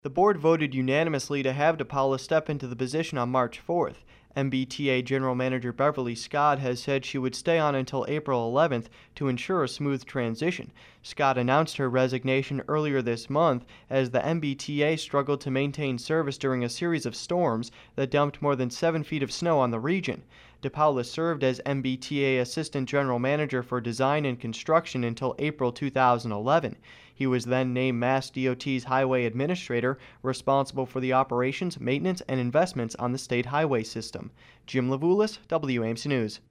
The board voted unanimously to have DePaula step into the position on March 4th. MBTA General Manager Beverly Scott has said she would stay on until April 11th to ensure a smooth transition. Scott announced her resignation earlier this month as the MBTA struggled to maintain service during a series of storms that dumped more than 7 feet of snow on the region. DePaula served as MBTA Assistant General Manager for Design and Construction until April 2011. He was then named MassDOT's Highway Administrator, responsible for the operations, maintenance, and investments on the state highway system. Jim Levulis, WAMC News.